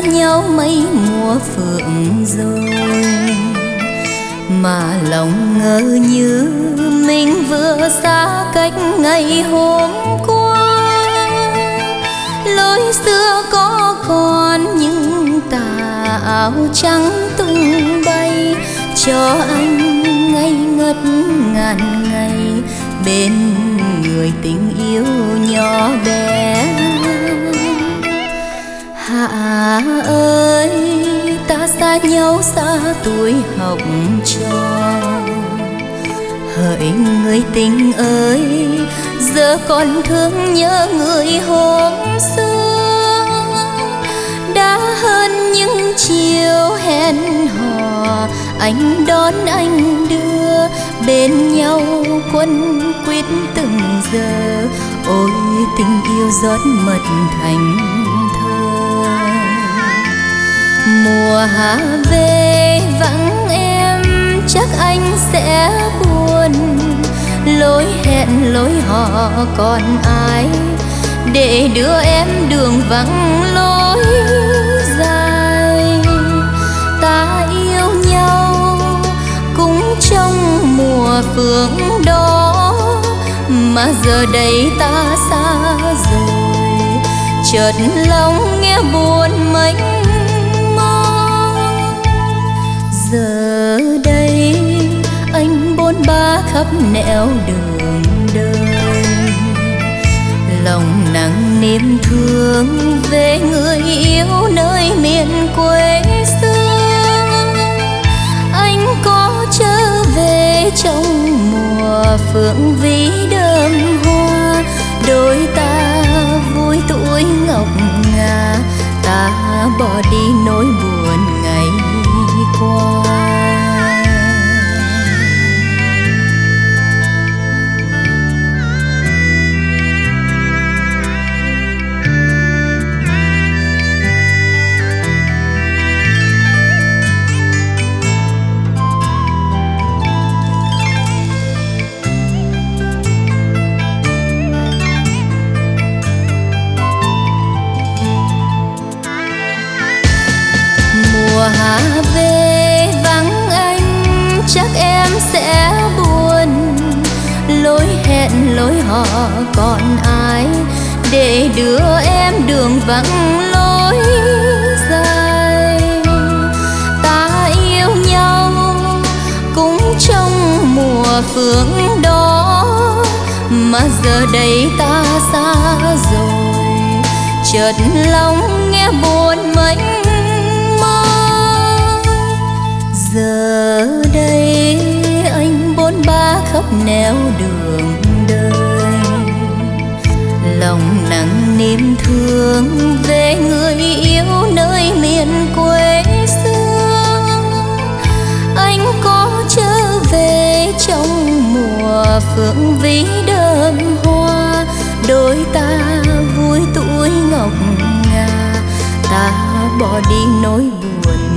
nhau mấy mùa phượng rồi, mà lòng ngỡ như mình vừa xa cách ngày hôm qua. Lối xưa có còn những tà áo trắng tung bay, cho anh ngây ngất ngàn ngày bên người tình yêu nhỏ bé. Hạ ơi, ta xa nhau xa tuổi học trò. Hỡi người tình ơi, giờ còn thương nhớ người hôm xưa. Đã hơn những chiều hẹn hò, anh đón anh đưa, bên nhau quấn quýt từng giờ. Ôi tình yêu rót mật thành thơ. Mùa hạ về vắng em, chắc anh sẽ buồn. Lối hẹn lối hò còn ai để đưa em đường vắng lối dài. Ta yêu nhau cũng trong mùa phượng đó, mà giờ đây ta xa rồi, chợt lòng nghe buồn mênh mông. Giờ đây anh bôn ba khắp nẻo đường đời, lòng nặng niềm thương về người yêu nơi miền quê xưa. Anh có trở về trong mùa phượng vĩ đơm hoa, đôi ta vui tuổi ngọc ngà, ta bỏ đi nỗi buồn ngày qua. Mùa hạ về vắng anh, chắc em sẽ buồn. Lối hẹn lối hò còn ai để đưa em đường vắng lối dài. Ta yêu nhau cũng trong mùa phượng đó, mà giờ đây ta xa rồi, chợt lòng nghe buồn mênh. Giờ đây anh bôn ba khắp nẻo đường đời, lòng nặng niềm thương về người yêu nơi miền quê xưa. Anh có trở về trong mùa phượng vĩ đơm hoa, đôi ta vui tuổi ngọc ngà, ta bỏ đi nỗi buồn